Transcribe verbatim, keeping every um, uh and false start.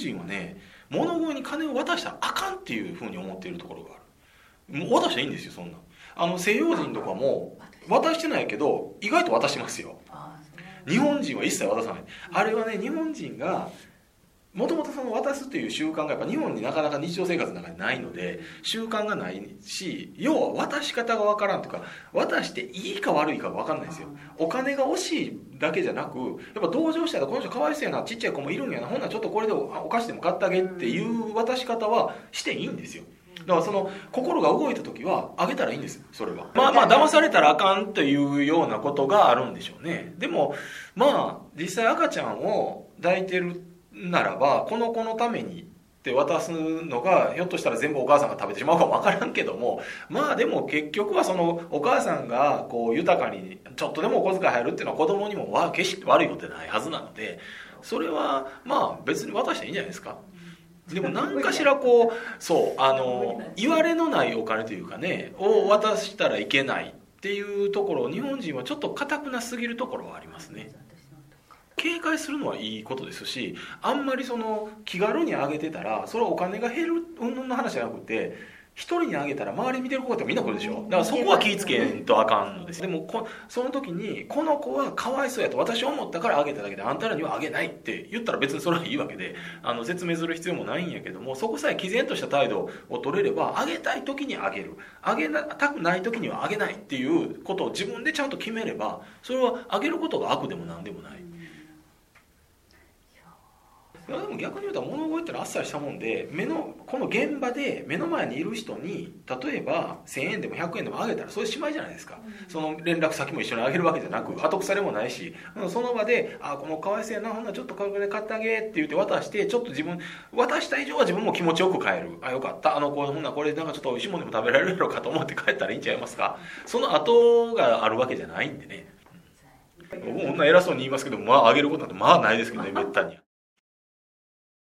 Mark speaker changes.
Speaker 1: 人はね、物乞いに金を渡したらあかんっていうふうに思っているところがある。もう渡したらいいんですよ、そんな。あの西洋人とかも渡してないけど意外と渡してますよ。日本人は一切渡さない。あれはね、日本人がもともとその渡すという習慣がやっぱ日本になかなか日常生活の中にないので習慣がないし、要は渡し方がわからんというか、渡していいか悪いかがわかんないんですよ。お金が惜しいだけじゃなく、やっぱ同情したらこの人かわいそうやな、ちっちゃい子もいるんやな、ほんならちょっとこれでお菓子でも買ってあげっていう渡し方はしていいんですよ。だからその心が動いた時はあげたらいいんです。それはまあまあ騙されたらあかんというようなことがあるんでしょうね。でもまあ実際赤ちゃんを抱いてるならばこの子のためにって渡すのがひょっとしたら全部お母さんが食べてしまうかもわからんけども、まあでも結局はそのお母さんがこう豊かにちょっとでもお小遣い入るっていうのは子供にもは決して悪いことでないはずなので、それはまあ別に渡していいんじゃないですか。でも何かしらこうそうあの言われのないお金というかねを渡したらいけないっていうところを日本人はちょっと堅くなすぎるところはありますね。警戒するのはいいことですし、あんまりその気軽にあげてたらそれはお金が減る云々の話じゃなくて、一人にあげたら周り見てる子ってみんな来るでしょ。だからそこは気ぃつけんとあかんのです。でもこその時にこの子はかわいそうやと私は思ったからあげただけであんたらにはあげないって言ったら別にそれはいいわけで、あの説明する必要もないんやけども、そこさえ毅然とした態度を取れればあげたい時にあげる、あげたくない時にはあげないっていうことを自分でちゃんと決めれば、それはあげることが悪でもなんでもない。でも逆に言うと物乞いってのはあっさりしたもんで、目のこの現場で目の前にいる人に例えばせんえんでもひゃくえんでもあげたらそれしまいじゃないですか。その連絡先も一緒にあげるわけじゃなく後腐れもないし、その場で「あこのかわいそうやな、ほんならちょっとこれ買ってあげ」って言って渡して、ちょっと自分渡した以上は自分も気持ちよく帰る。あよかった、あの子ほんならこれなんかちょっと美味しいものでも食べられるやろうかと思って帰ったらいいんちゃいますか。その後があるわけじゃないんでね。僕もこんな偉そうに言いますけど、まああげることなんてまあないですけどね、めったに。